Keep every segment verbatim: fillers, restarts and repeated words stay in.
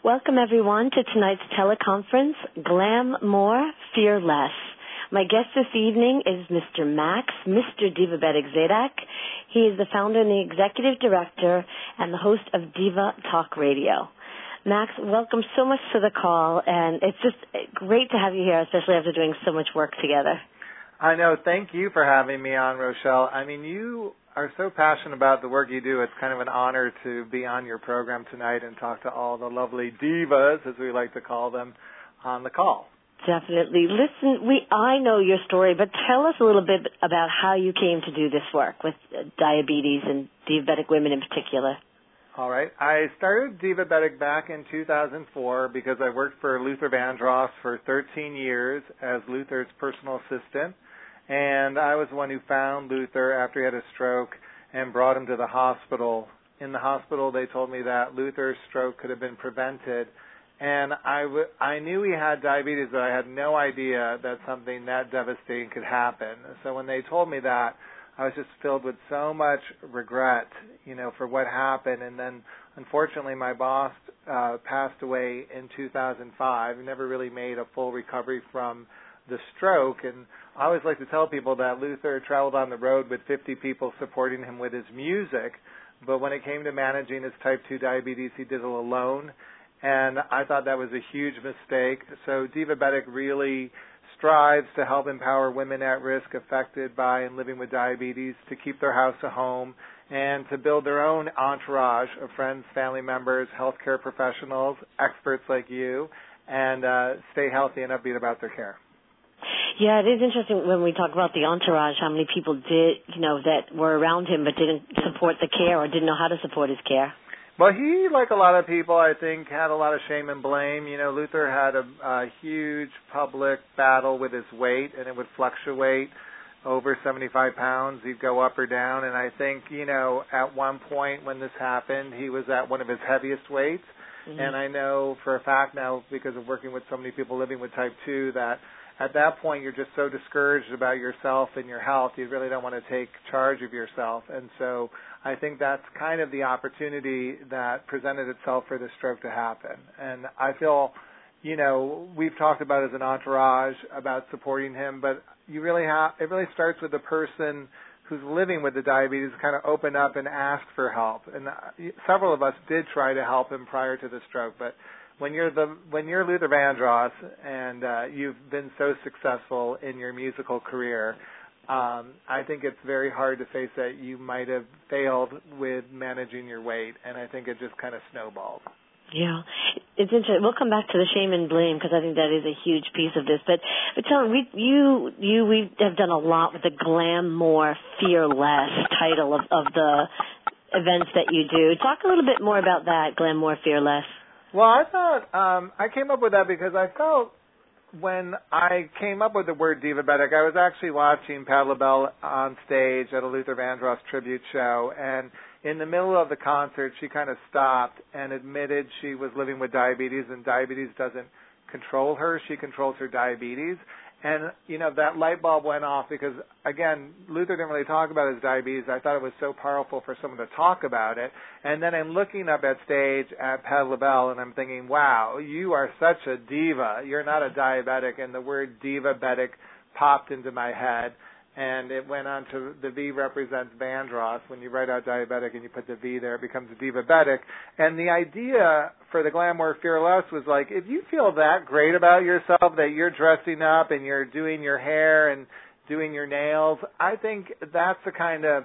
Welcome, everyone, to tonight's teleconference, Glam More, Fear Less. My guest this evening is Mister Max, Mister Divabetic Zadak. He is the founder and the executive director and the host of Diva Talk Radio. Max, welcome so much to the call, and it's just great to have you here, especially after doing so much work together. I know. Thank you for having me on, Rochelle. I mean, you are so passionate about the work you do. It's kind of an honor to be on your program tonight and talk to all the lovely divas, as we like to call them, on the call. Definitely. Listen, we I know your story, but tell us a little bit about how you came to do this work with diabetes and diabetic women in particular. All right. I started Divabetic back in two thousand four because I worked for Luther Vandross for thirteen years as Luther's personal assistant. And I was the one who found Luther after he had a stroke and brought him to the hospital. In the hospital, they told me that Luther's stroke could have been prevented. And I, w- I knew he had diabetes, but I had no idea that something that devastating could happen. So when they told me that, I was just filled with so much regret, you know, for what happened. And then, unfortunately, my boss uh, passed away in two thousand five. He never really made a full recovery from the stroke. And I always like to tell people that Luther traveled on the road with fifty people supporting him with his music. But when it came to managing his type two diabetes, he did it alone. And I thought that was a huge mistake. So Divabetic really strives to help empower women at risk affected by and living with diabetes to keep their house a home and to build their own entourage of friends, family members, healthcare professionals, experts like you, and uh, stay healthy and upbeat about their care. Yeah, it is interesting when we talk about the entourage, how many people did, you know, that were around him but didn't support the care or didn't know how to support his care. Well, he, like a lot of people, I think, had a lot of shame and blame. You know, Luther had a, a huge public battle with his weight, and it would fluctuate over seventy-five pounds. He'd go up or down, and I think, you know, at one point when this happened, he was at one of his heaviest weights. Mm-hmm. And I know for a fact now, because of working with so many people living with type two, that at that point you're just so discouraged about yourself and your health, you really don't want to take charge of yourself. And so I think that's kind of the opportunity that presented itself for the stroke to happen. And I feel, you know, we've talked about as an entourage about supporting him, but you really have, it really starts with the person who's living with the diabetes to kind of open up and ask for help. And several of us did try to help him prior to the stroke, but when you're the when you're Luther Vandross and uh, you've been so successful in your musical career, Um, I think it's very hard to face that you might have failed with managing your weight, and I think it just kind of snowballed. Yeah, it's interesting. We'll come back to the shame and blame because I think that is a huge piece of this. But, but tell me, we, you, you, we have done a lot with the Glam More, Fear Less title of, of the events that you do. Talk a little bit more about that, Glam More, Fear Less. Well, I thought um, I came up with that because I felt when I came up with the word Divabetic, I was actually watching Pat LaBelle on stage at a Luther Vandross tribute show, and in the middle of the concert, she kind of stopped and admitted she was living with diabetes, and diabetes doesn't control her. She controls her diabetes. And, you know, that light bulb went off because, again, Luther didn't really talk about his diabetes. I thought it was so powerful for someone to talk about it. And then I'm looking up at stage at Pat LaBelle, and I'm thinking, wow, you are such a diva. You're not a diabetic. And the word Divabetic popped into my head. And it went on to the V represents Vandross. When you write out diabetic and you put the V there, it becomes Divabetic. And the idea for the Glam More, Fear Less was like, if you feel that great about yourself, that you're dressing up and you're doing your hair and doing your nails, I think that's the kind of,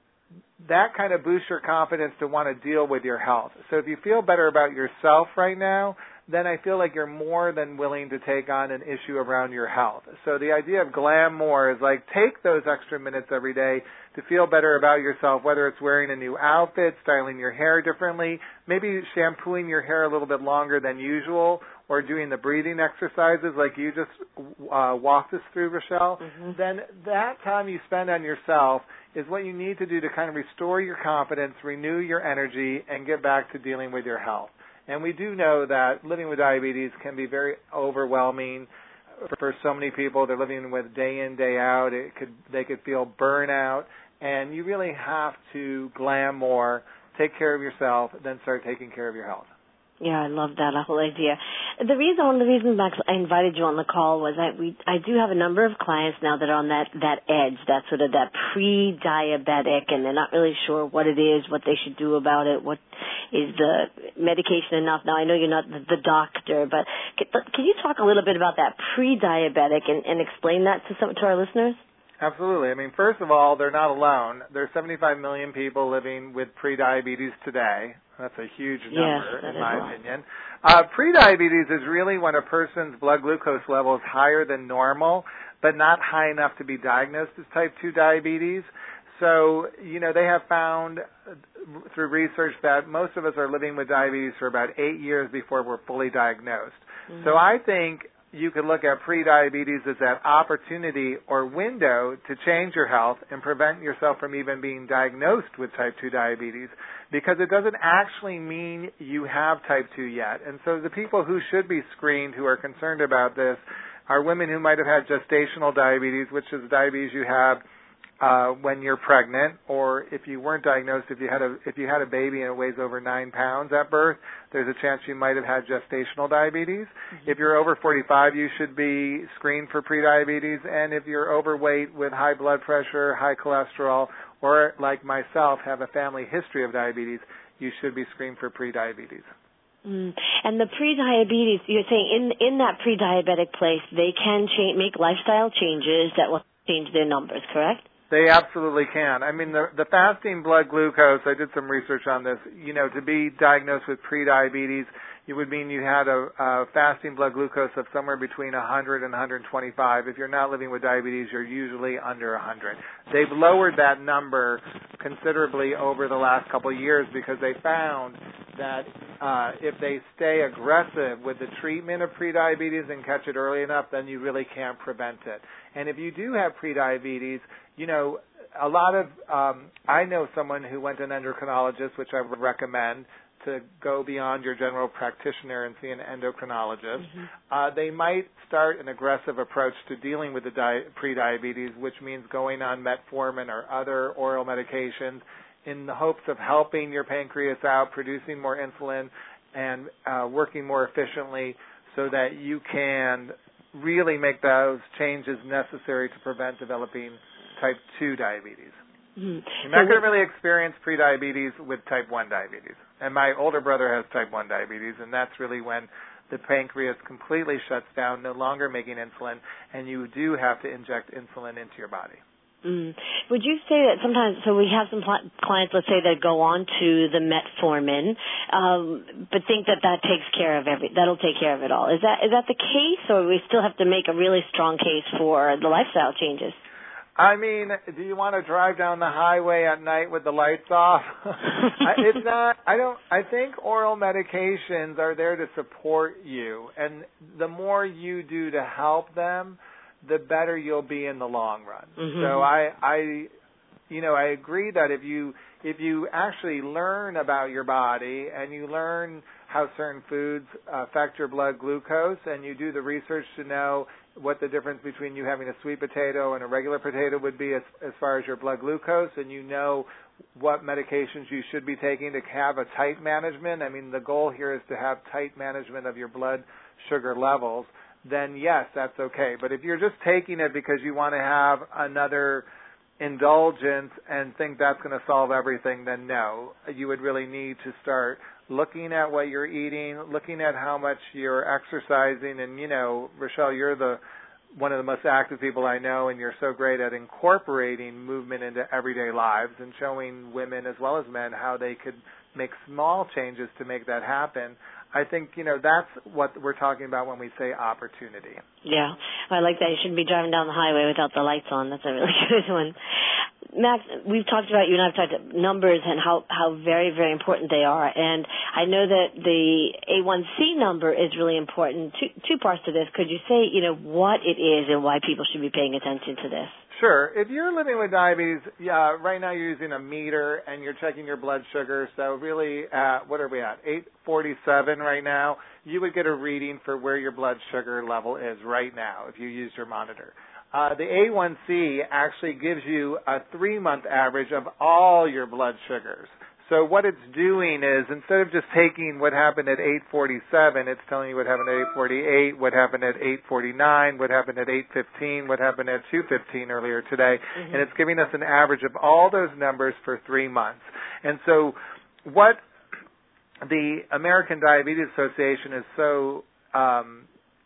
that kind of boosts your confidence to want to deal with your health. So if you feel better about yourself right now, then I feel like you're more than willing to take on an issue around your health. So the idea of Glam More is like take those extra minutes every day to feel better about yourself, whether it's wearing a new outfit, styling your hair differently, maybe shampooing your hair a little bit longer than usual, or doing the breathing exercises like you just uh, walked us through, Rochelle. Mm-hmm. Then that time you spend on yourself is what you need to do to kind of restore your confidence, renew your energy, and get back to dealing with your health. And we do know that living with diabetes can be very overwhelming for so many people. They're living with day in, day out. It could they could feel burnout, and you really have to glam more, take care of yourself, then start taking care of your health. Yeah, I love that whole idea. The reason, one of the reasons, Max, I invited you on the call was I we I do have a number of clients now that are on that that edge, that sort of that pre-diabetic, and they're not really sure what it is, what they should do about it, what is the medication enough. Now, I know you're not the, the doctor, but can, can you talk a little bit about that pre-diabetic and, and explain that to some to our listeners? Absolutely. I mean, first of all, they're not alone. There's seventy-five million people living with prediabetes today. That's a huge number, yes, in my opinion. Uh, prediabetes is really when a person's blood glucose level is higher than normal, but not high enough to be diagnosed as type two diabetes. So, you know, they have found through research that most of us are living with diabetes for about eight years before we're fully diagnosed. Mm-hmm. So I think you could look at prediabetes as that opportunity or window to change your health and prevent yourself from even being diagnosed with type two diabetes, because it doesn't actually mean you have type two yet. And so the people who should be screened, who are concerned about this, are women who might have had gestational diabetes, which is diabetes you have uh, when you're pregnant, or if you weren't diagnosed, if you had a if you had a baby and it weighs over nine pounds at birth, there's a chance you might have had gestational diabetes. Mm-hmm. If you're over forty-five, you should be screened for prediabetes, and if you're overweight with high blood pressure, high cholesterol, or like myself, have a family history of diabetes, you should be screened for prediabetes. Mm. And the prediabetes, you're saying in in that prediabetic place, they can cha- make lifestyle changes that will change their numbers, correct? They absolutely can. I mean, the, the fasting blood glucose, I did some research on this. You know, to be diagnosed with prediabetes, it would mean you had a, a fasting blood glucose of somewhere between one hundred and one hundred twenty-five. If you're not living with diabetes, you're usually under one hundred. They've lowered that number considerably over the last couple of years because they found that uh, if they stay aggressive with the treatment of prediabetes and catch it early enough, then you really can't prevent it. And if you do have prediabetes, you know, a lot of, um, I know someone who went to an endocrinologist, which I would recommend, to go beyond your general practitioner and see an endocrinologist. Mm-hmm. Uh, they might start an aggressive approach to dealing with the di- prediabetes, which means going on metformin or other oral medications in the hopes of helping your pancreas out, producing more insulin, and uh, working more efficiently so that you can really make those changes necessary to prevent developing type two diabetes. Mm-hmm. You're not so going to really experience prediabetes with type one diabetes. And my older brother has type one diabetes, and that's really when the pancreas completely shuts down, no longer making insulin, and you do have to inject insulin into your body. Mm. Would you say that sometimes, so we have some pl- clients, let's say, that go on to the metformin, um, but think that that takes care of every, that'll take care of it all. Is that is that the case, or we still have to make a really strong case for the lifestyle changes? I mean, do you want to drive down the highway at night with the lights off? It's not, I don't, I think oral medications are there to support you, and the more you do to help them, the better you'll be in the long run. Mm-hmm. So I, I, you know, I agree that if you, if you actually learn about your body and you learn how certain foods affect your blood glucose, and you do the research to know what the difference between you having a sweet potato and a regular potato would be as, as far as your blood glucose, and you know what medications you should be taking to have a tight management. I mean, the goal here is to have tight management of your blood sugar levels. Then yes, that's okay. But if you're just taking it because you want to have another indulgence and think that's going to solve everything, then no. You would really need to start looking at what you're eating, looking at how much you're exercising. And, you know, Rochelle, you're the one of the most active people I know, and you're so great at incorporating movement into everyday lives and showing women as well as men how they could make small changes to make that happen. I think, you know, that's what we're talking about when we say opportunity. Yeah, I like that. You shouldn't be driving down the highway without the lights on. That's a really good one. Max, we've talked about, you and I have talked about numbers and how, how very, very important they are. And I know that the A one C number is really important. Two, two parts to this. Could you say, you know, what it is and why people should be paying attention to this? Sure. If you're living with diabetes, yeah, right now you're using a meter and you're checking your blood sugar. So really, uh, what are we at? eight forty-seven right now. You would get a reading for where your blood sugar level is right now if you use your monitor. Uh, the A one C actually gives you a three-month average of all your blood sugars. So what it's doing is, instead of just taking what happened at eight forty-seven, it's telling you what happened at eight forty-eight, what happened at eight forty-nine, what happened at eight fifteen, what happened at two fifteen earlier today, mm-hmm. and it's giving us an average of all those numbers for three months. And so what the American Diabetes Association is so um,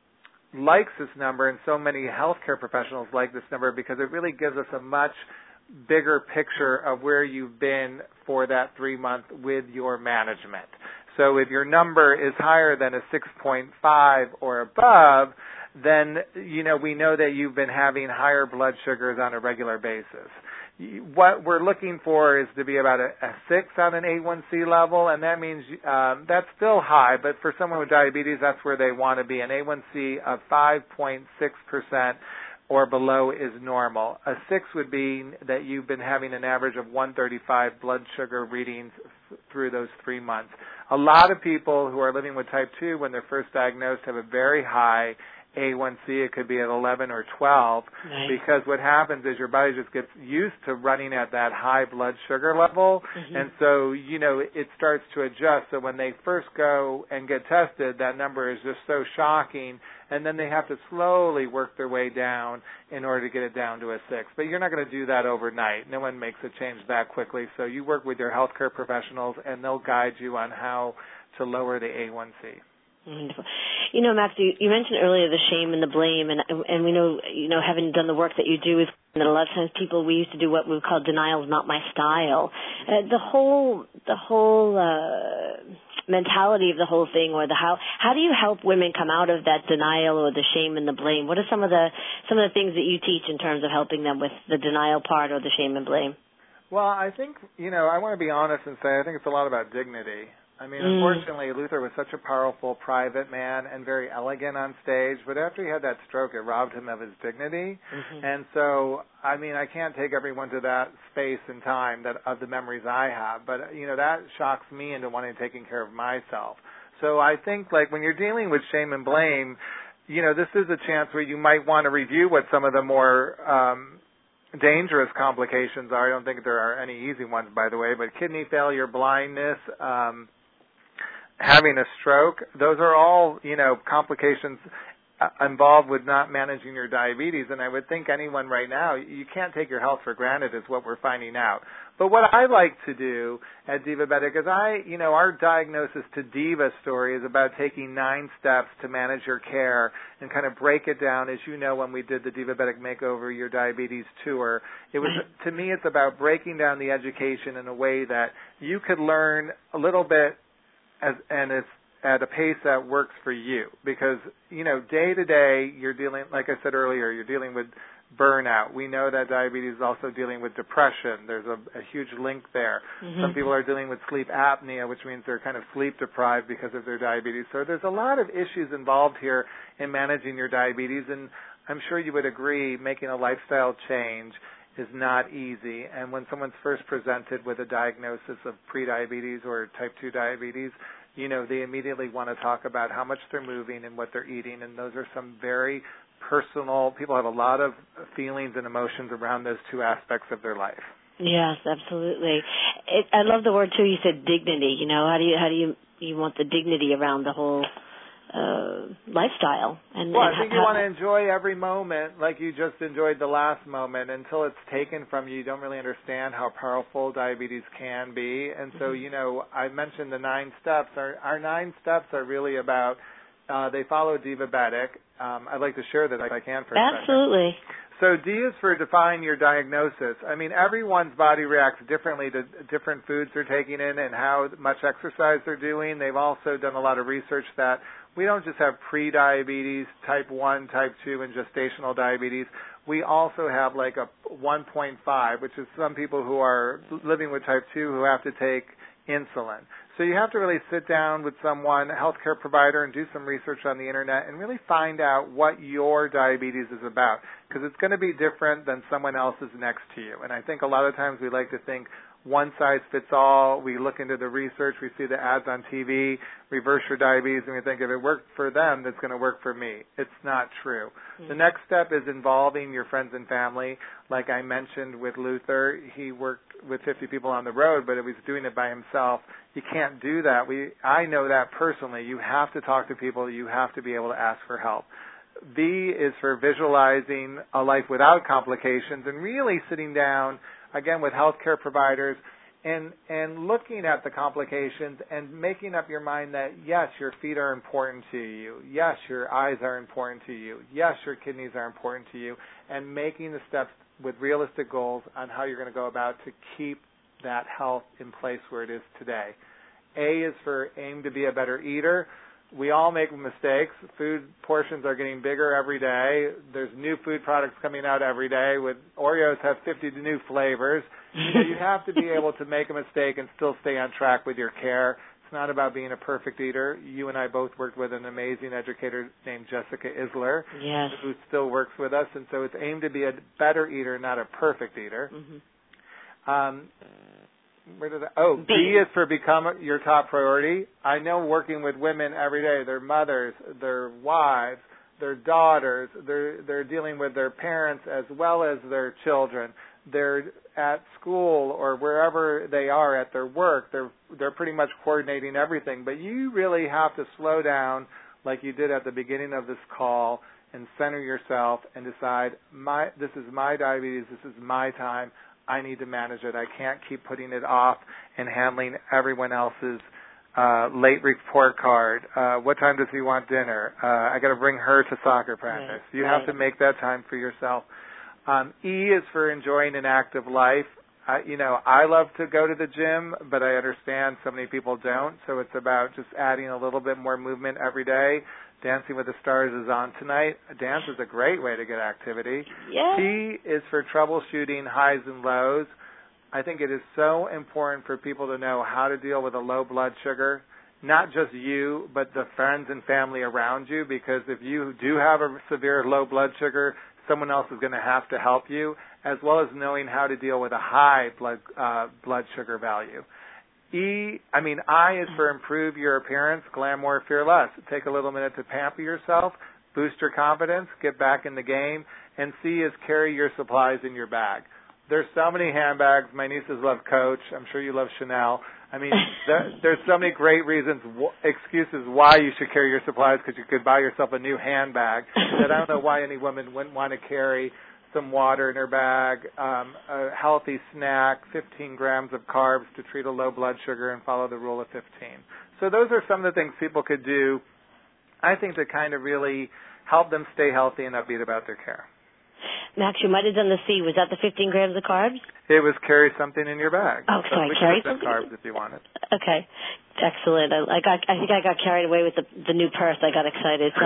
likes this number, and so many healthcare professionals like this number, because it really gives us a much bigger picture of where you've been for that three month with your management. So if your number is higher than a six point five or above, then, you know, we know that you've been having higher blood sugars on a regular basis. What we're looking for is to be about a, a six on an A one C level, and that means um, that's still high, but for someone with diabetes, that's where they want to be. An A one C of five point six percent or below is normal. A six would be that you've been having an average of one thirty-five blood sugar readings f- through those three months. A lot of people who are living with type two, when they're first diagnosed, have a very high A one C. It could be at eleven or twelve, nice. Because what happens is your body just gets used to running at that high blood sugar level, mm-hmm. and so, you know, it starts to adjust. So when they first go and get tested, that number is just so shocking, and then they have to slowly work their way down in order to get it down to a six. But you're not going to do that overnight. No one makes a change that quickly. So you work with your healthcare professionals, and they'll guide you on how to lower the A one C. Wonderful. You know, Max, you, you mentioned earlier the shame and the blame, and and we know, you know, having done the work that you do, is that a lot of times people, we used to do what we would call denial is not my style. Uh, the whole the whole uh, mentality of the whole thing, or the how how do you help women come out of that denial or the shame and the blame? What are some of the some of the things that you teach in terms of helping them with the denial part or the shame and blame? Well, I think, you know, I want to be honest and say I think it's a lot about dignity. I mean, mm. unfortunately, Luther was such a powerful private man and very elegant on stage, but after he had that stroke, it robbed him of his dignity. Mm-hmm. And so, I mean, I can't take everyone to that space and time that of the memories I have, but, you know, that shocks me into wanting to take care of myself. So I think, like, when you're dealing with shame and blame, you know, this is a chance where you might want to review what some of the more um, dangerous complications are. I don't think there are any easy ones, by the way, but kidney failure, blindness, um, having a stroke, those are all, you know, complications involved with not managing your diabetes. And I would think anyone right now, you can't take your health for granted is what we're finding out. But what I like to do at Divabetic is I, you know, our Diagnosis to Diva story is about taking nine steps to manage your care and kind of break it down. As you know, when we did the Divabetic Makeover Your Diabetes tour, it was, to me, it's about breaking down the education in a way that you could learn a little bit As, and it's at a pace that works for you, because, you know, day to day you're dealing, like I said earlier, you're dealing with burnout. We know that diabetes is also dealing with depression. There's a, a huge link there. Mm-hmm. Some people are dealing with sleep apnea, which means they're kind of sleep deprived because of their diabetes. So there's a lot of issues involved here in managing your diabetes, and I'm sure you would agree making a lifestyle change is not easy. And when someone's first presented with a diagnosis of prediabetes or type two diabetes, you know, they immediately want to talk about how much they're moving and what they're eating, and those are some very personal, people have a lot of feelings and emotions around those two aspects of their life. Yes, absolutely. It, I love the word too. You said dignity. You know, how do you how do you you want the dignity around the whole uh, lifestyle? And well, and I think how, you want to enjoy every moment like you just enjoyed the last moment. Until it's taken from you, you don't really understand how powerful diabetes can be. And so, mm-hmm. you know, I mentioned the nine steps. Our, our nine steps are really about. Uh, they follow Divabetic. Um, I'd like to share that if I can for a second. Absolutely. So D is for define your diagnosis. I mean, everyone's body reacts differently to different foods they're taking in and how much exercise they're doing. They've also done a lot of research that we don't just have pre-diabetes, type one, type two, and gestational diabetes. We also have like a one point five, which is some people who are living with type two who have to take insulin. So you have to really sit down with someone, a healthcare provider, and do some research on the internet and really find out what your diabetes is about, because it's going to be different than someone else's next to you. And I think a lot of times we like to think one size fits all. We look into the research, we see the ads on T V, reverse your diabetes, and we think if it worked for them, that's going to work for me. It's not true. Mm-hmm. The next step is involving your friends and family. Like I mentioned with Luther, he worked with fifty people on the road, but he was doing it by himself. You can't do that. We, I know that personally. You have to talk to people. You have to be able to ask for help. V is for visualizing a life without complications and really sitting down, again, with healthcare providers and, and looking at the complications and making up your mind that, yes, your feet are important to you. Yes, your eyes are important to you. Yes, your kidneys are important to you. And making the steps with realistic goals on how you're going to go about to keep that health in place where it is today. A is for aim to be a better eater. We all make mistakes. Food portions are getting bigger every day. There's new food products coming out every day. With Oreos have fifty new flavors. You know, you have to be able to make a mistake and still stay on track with your care. It's not about being a perfect eater. You and I both worked with an amazing educator named Jessica Isler, yes. who still works with us. And so it's aimed to be a better eater, not a perfect eater. Mm-hmm. Um, Where did I, oh, B. B is for become your top priority. I know working with women every day, their mothers, their wives, their daughters, they're, they're dealing with their parents as well as their children. They're at school or wherever they are at their work. They're, they're pretty much coordinating everything. But you really have to slow down like you did at the beginning of this call and center yourself and decide, my, this is my diabetes, this is my time. I need to manage it. I can't keep putting it off and handling everyone else's uh, late report card. Uh, what time does he want dinner? Uh, I got to bring her to soccer practice. Right. You right. have to make that time for yourself. Um, E is for enjoying an active life. Uh, you know, I love to go to the gym, but I understand so many people don't. So it's about just adding a little bit more movement every day. Dancing with the Stars is on tonight. Dance is a great way to get activity. Yeah. T is for troubleshooting highs and lows. I think it is so important for people to know how to deal with a low blood sugar, not just you, but the friends and family around you, because if you do have a severe low blood sugar, someone else is going to have to help you, as well as knowing how to deal with a high blood uh, blood sugar value. E, I mean, I is for improve your appearance, glam more, fear less. Take a little minute to pamper yourself, boost your confidence, get back in the game. And C is carry your supplies in your bag. There's so many handbags. My nieces love Coach. I'm sure you love Chanel. I mean, there, there's so many great reasons, excuses why you should carry your supplies, because you could buy yourself a new handbag. That I don't know why any woman wouldn't want to carry some water in her bag, um, a healthy snack, fifteen grams of carbs to treat a low blood sugar, and follow the rule of fifteen. So those are some of the things people could do, I think, to kind of really help them stay healthy and upbeat about their care. Max, you might have done the C. Was that the fifteen grams of carbs? It was carry something in your bag. Oh, so sorry, we carry can something? carbs if you want it. Okay, excellent. I, I got. I think I got carried away with the the new purse. I got excited. So.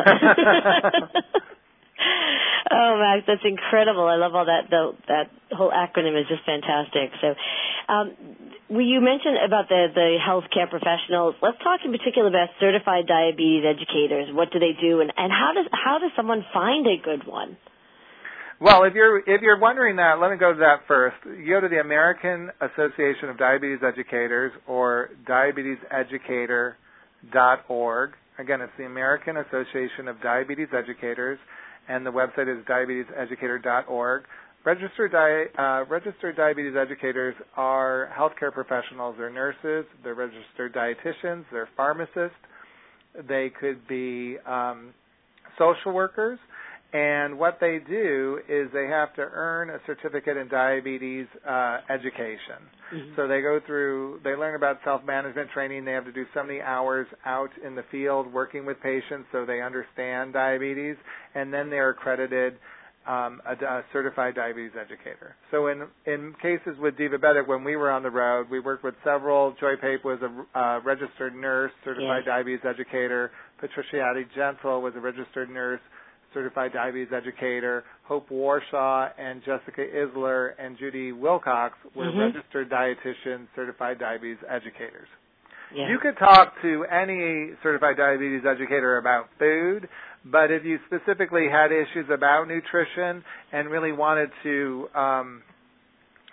Oh, Max, that's incredible. I love all that. The, that whole acronym is just fantastic. So, um, well, you mentioned about the, the healthcare professionals. Let's talk in particular about certified diabetes educators. What do they do, and, and how does how does someone find a good one? Well, if you're if you're wondering that, let me go to that first. You go to the American Association of Diabetes Educators, or diabetes educator dot org. Again, it's the American Association of Diabetes Educators, and the website is diabetes educator dot org. Registered, di- uh, registered diabetes educators are healthcare professionals. They're nurses, they're registered dietitians, they're pharmacists, they could be um, social workers, and what they do is they have to earn a certificate in diabetes uh, education. Mm-hmm. So they go through, they learn about self-management training. They have to do so many hours out in the field working with patients so they understand diabetes, and then they're accredited um, a, a certified diabetes educator. So in in cases with Divabetic, when we were on the road, we worked with several. Joy Pape was a uh, registered nurse, certified yes. diabetes educator. Patricia Addy-Gentle was a registered nurse, certified diabetes educator. Hope Warshaw and Jessica Isler and Judy Wilcox were mm-hmm. registered dietitians, certified diabetes educators. Yeah. You could talk to any certified diabetes educator about food, but if you specifically had issues about nutrition and really wanted to um,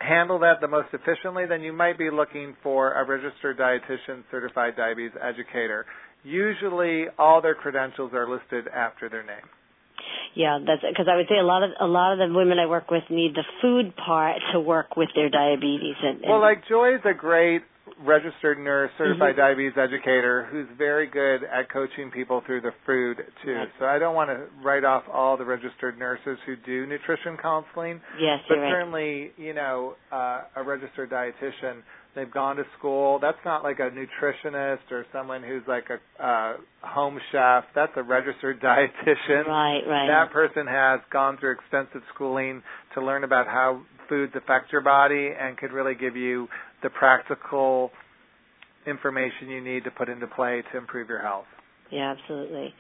handle that the most efficiently, then you might be looking for a registered dietitian, certified diabetes educator. Usually, all their credentials are listed after their name. Yeah, that's because I would say a lot of a lot of the women I work with need the food part to work with their diabetes. And, and well, like Joy is a great registered nurse, certified mm-hmm. diabetes educator who's very good at coaching people through the food too. Right. So I don't want to write off all the registered nurses who do nutrition counseling. Yes, but you're right. certainly, you know, uh, a registered dietitian, they've gone to school. That's not like a nutritionist or someone who's like a uh, home chef. That's a registered dietitian. Right, right. That person has gone through extensive schooling to learn about how foods affect your body and could really give you the practical information you need to put into play to improve your health. Yeah, absolutely.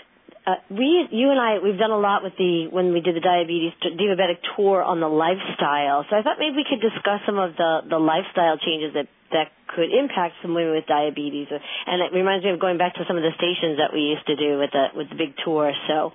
Uh, we, you and I, we've done a lot with the, when we did the diabetes, diabetic tour on the lifestyle. So I thought maybe we could discuss some of the, the lifestyle changes that, that could impact some women with diabetes. And it reminds me of going back to some of the stations that we used to do with the, with the big tour. So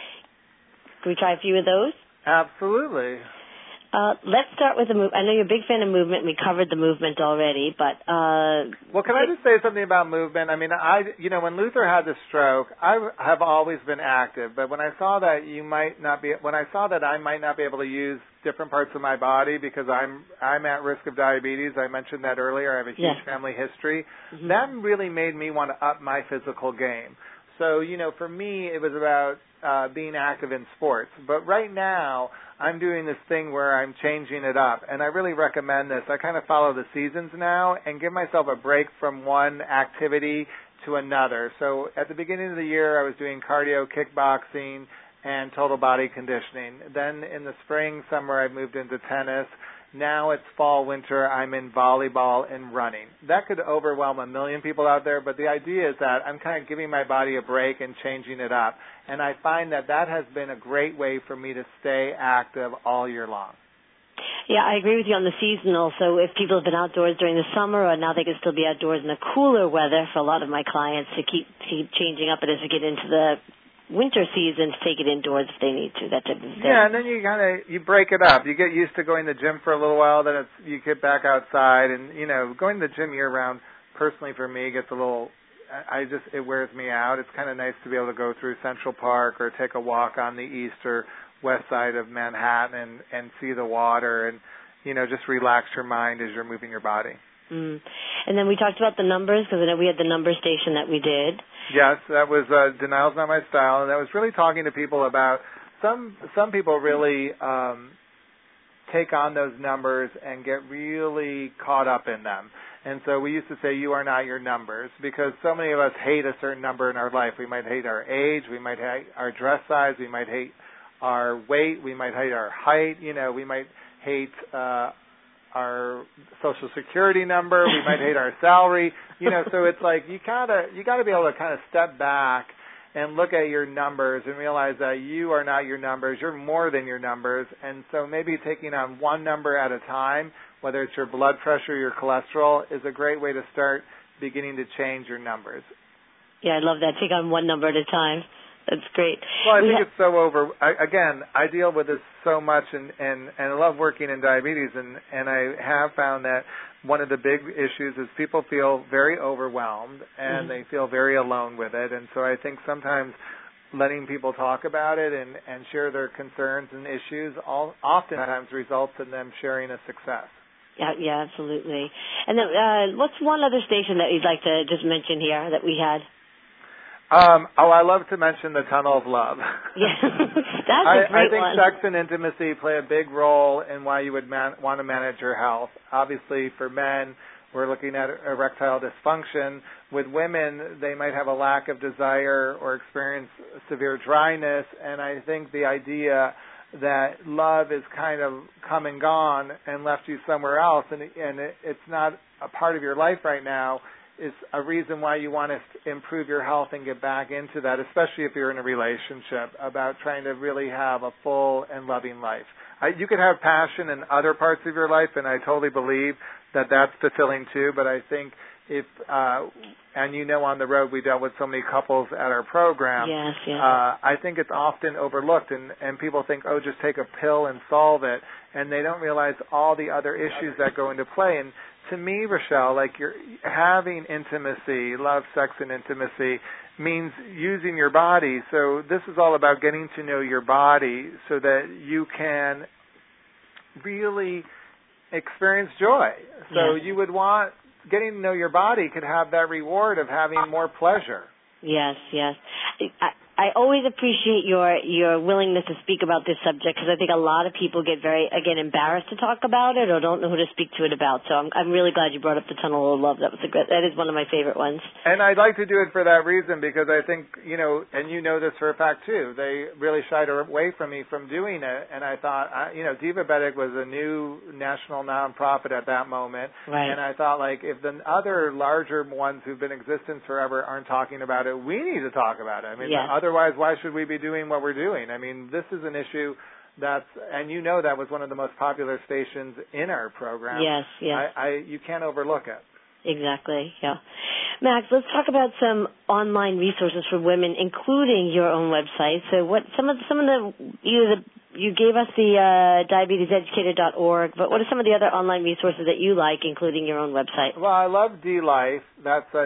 can we try a few of those? Absolutely. Uh, let's start with the move. I know you're a big fan of movement. We covered the movement already, but uh, well, can I just say something about movement? I mean, I, you know, when Luther had the stroke, I have always been active. But when I saw that you might not be, when I saw that I might not be able to use different parts of my body because I'm I'm at risk of diabetes. I mentioned that earlier. I have a huge yes. family history. Mm-hmm. That really made me want to up my physical game. So, you know, for me, it was about uh, being active in sports. But right now, I'm doing this thing where I'm changing it up, and I really recommend this. I kind of follow the seasons now and give myself a break from one activity to another. So at the beginning of the year, I was doing cardio, kickboxing, and total body conditioning. Then in the spring, summer, I moved into tennis. Now it's fall, winter, I'm in volleyball and running. That could overwhelm a million people out there, but the idea is that I'm kind of giving my body a break and changing it up. And I find that that has been a great way for me to stay active all year long. Yeah, I agree with you on the seasonal. So if people have been outdoors during the summer, or now they can still be outdoors in the cooler weather for a lot of my clients to keep, keep changing up, and as we get into the winter season, to take it indoors if they need to, that type of thing. Yeah, and then you kind of, you break it up. You get used to going to the gym for a little while, then it's, you get back outside, and, you know, going to the gym year-round, personally for me, gets a little, I just, it wears me out. It's kind of nice to be able to go through Central Park or take a walk on the east or west side of Manhattan and, and see the water and, you know, just relax your mind as you're moving your body. Mm. And then we talked about the numbers, because I know we had the number station that we did. Yes, that was uh, Denial's Not My Style, and that was really talking to people about, some some people really um, take on those numbers and get really caught up in them. And so we used to say, you are not your numbers, because so many of us hate a certain number in our life. We might hate our age, we might hate our dress size, we might hate our weight, we might hate our height, you know, we might hate uh, our social security number, we might hate our salary, you know, so it's like you gotta you gotta be able to kind of step back and look at your numbers and realize that you are not your numbers, you're more than your numbers, and so maybe taking on one number at a time, whether it's your blood pressure or your cholesterol, is a great way to start beginning to change your numbers. Yeah, I love that. Take on one number at a time. That's great. Well, I we think ha- it's so over. I, again, I deal with this so much, and, and, and I love working in diabetes, and, and I have found that one of the big issues is people feel very overwhelmed, and mm-hmm. they feel very alone with it. And so I think sometimes letting people talk about it and, and share their concerns and issues all, oftentimes results in them sharing a success. Yeah, yeah, absolutely. And then uh, what's one other station that you'd like to just mention here that we had? Um, oh, I love to mention the Tunnel of Love. Yeah, that's I, a great I think one. sex and intimacy play a big role in why you would man- want to manage your health. Obviously, for men, we're looking at erectile dysfunction. With women, they might have a lack of desire or experience severe dryness, and I think the idea that love is kind of come and gone and left you somewhere else, and, and it, it's not a part of your life right now, is a reason why you want to improve your health and get back into that, especially if you're in a relationship, about trying to really have a full and loving life. I, you could have passion in other parts of your life, and I totally believe that that's fulfilling too, but I think if uh, and you know, on the road we dealt with so many couples at our program. Yes, yes. Uh, I think it's often overlooked, and, and people think, oh, just take a pill and solve it, and they don't realize all the other issues that go into play. And to me, Rochelle, like you're having intimacy, love, sex, and intimacy means using your body. So this is all about getting to know your body so that you can really experience joy. So yes. you would want getting to know your body could have that reward of having more pleasure. Yes, yes. I, I always appreciate your your willingness to speak about this subject because I think a lot of people get very, again, embarrassed to talk about it or don't know who to speak to it about. So I'm I'm really glad you brought up the tunnel of love. That was a good, that is one of my favorite ones. And I'd like to do it for that reason because I think, you know, and you know this for a fact too, they really shied away from me from doing it. And I thought, I, you know, Divabetic was a new national nonprofit at that moment. Right. And I thought, like, if the other larger ones who've been in existence forever aren't talking about it, we need to talk about it. I mean, yes. otherwise, why should we be doing what we're doing? I mean, this is an issue that's, and you know that was one of the most popular stations in our program. Yes, yes. I, I you can't overlook it. Exactly, yeah. Max, let's talk about some online resources for women, including your own website. So what some of some of the either the you gave us the uh, diabetes educator dot org, but what are some of the other online resources that you like, including your own website? Well, I love D-Life. That's uh,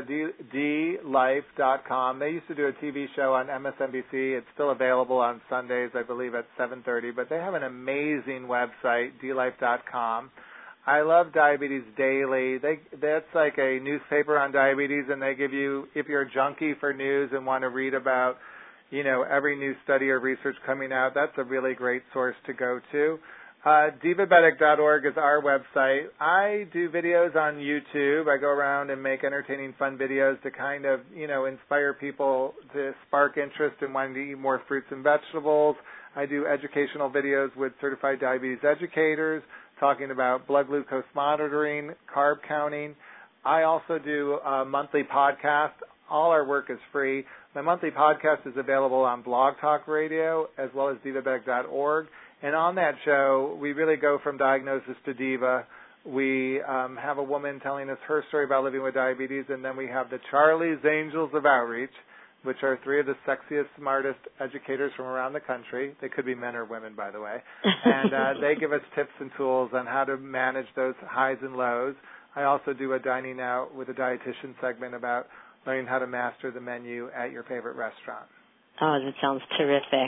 D life dot com. They used to do a T V show on M S N B C. It's still available on Sundays, I believe, at seven thirty. But they have an amazing website, D life dot com. I love Diabetes Daily. They that's like a newspaper on diabetes, and they give you, if you're a junkie for news and want to read about, you know, every new study or research coming out, that's a really great source to go to. Uh, Divabetic dot org is our website. I do videos on YouTube. I go around and make entertaining, fun videos to kind of, you know, inspire people to spark interest in wanting to eat more fruits and vegetables. I do educational videos with certified diabetes educators, talking about blood glucose monitoring, carb counting. I also do a monthly podcast. All our work is free. My monthly podcast is available on Blog Talk Radio as well as Divabetic dot org. And on that show, we really go from diagnosis to diva. We um, have a woman telling us her story about living with diabetes, and then we have the Charlie's Angels of Outreach, which are three of the sexiest, smartest educators from around the country. They could be men or women, by the way. And uh, they give us tips and tools on how to manage those highs and lows. I also do a Dining Out with a Dietitian segment about learning how to master the menu at your favorite restaurant. Oh, that sounds terrific.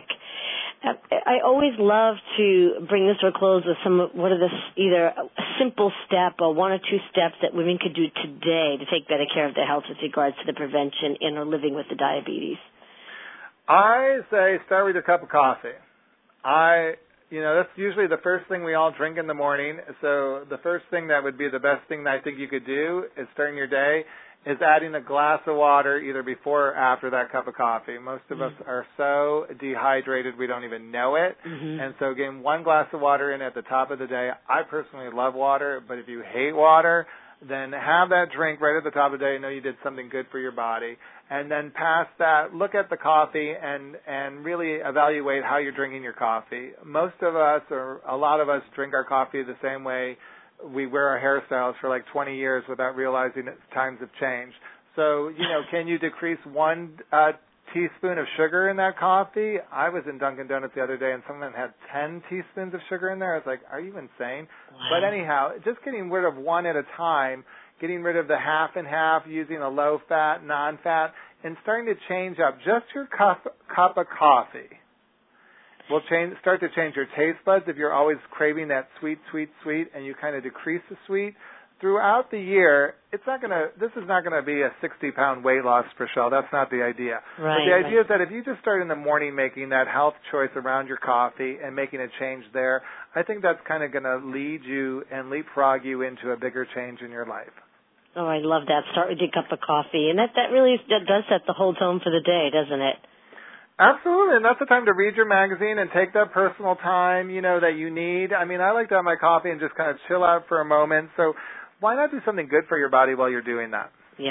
I always love to bring this to a close with some, what are the, either a simple step or one or two steps that women could do today to take better care of their health with regards to the prevention in or living with the diabetes. I say start with a cup of coffee. I, you know, that's usually the first thing we all drink in the morning. So the first thing that would be the best thing that I think you could do is starting your day is adding a glass of water either before or after that cup of coffee. Most of mm-hmm. us are so dehydrated we don't even know it. Mm-hmm. And so getting one glass of water in at the top of the day, I personally love water, but if you hate water, then have that drink right at the top of the day. Know you did something good for your body. And then past that, look at the coffee and, and really evaluate how you're drinking your coffee. Most of us, or a lot of us, drink our coffee the same way we wear our hairstyles for like twenty years without realizing that times have changed. So, you know, can you decrease one uh, teaspoon of sugar in that coffee? I was in Dunkin' Donuts the other day and someone had ten teaspoons of sugar in there. I was like, are you insane? Wow. But anyhow, just getting rid of one at a time, getting rid of the half and half, using a low-fat, non-fat, and starting to change up just your cup, cup of coffee. Will change, start to change your taste buds if you're always craving that sweet, sweet, sweet, and you kind of decrease the sweet. Throughout the year, it's not going to, this is not going to be a sixty-pound weight loss, Rochelle. That's not the idea. Right, but the idea right. is that if you just start in the morning making that health choice around your coffee and making a change there, I think that's kind of going to lead you and leapfrog you into a bigger change in your life. Oh, I love that. Start with your cup of coffee. And that, that really that does set the whole tone for the day, doesn't it? Absolutely, and that's the time to read your magazine and take that personal time, you know, that you need. I mean, I like to have my coffee and just kind of chill out for a moment. So why not do something good for your body while you're doing that? Yeah,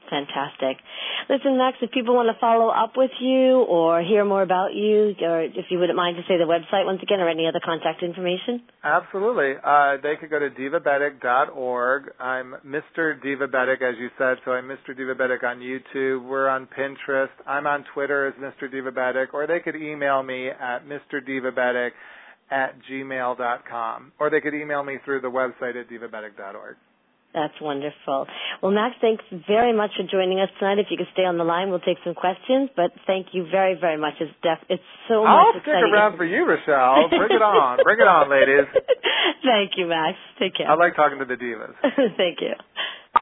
Fantastic. Listen, Max, if people want to follow up with you or hear more about you, or if you wouldn't mind to say the website once again or any other contact information. Absolutely. Uh, they could go to divabetic dot org. I'm Mister Divabetic, as you said, so I'm Mister Divabetic on YouTube. We're on Pinterest. I'm on Twitter as Mister Divabetic, or they could email me at mrdivabetic at gmail dot com, or they could email me through the website at divabetic dot org. That's wonderful. Well, Max, thanks very much for joining us tonight. If you could stay on the line, we'll take some questions. But thank you very, very much. It's def- it's so I'll much stick exciting. around for you, Rochelle. Bring it on. Bring it on, ladies. Thank you, Max. Take care. I like talking to the divas. Thank you.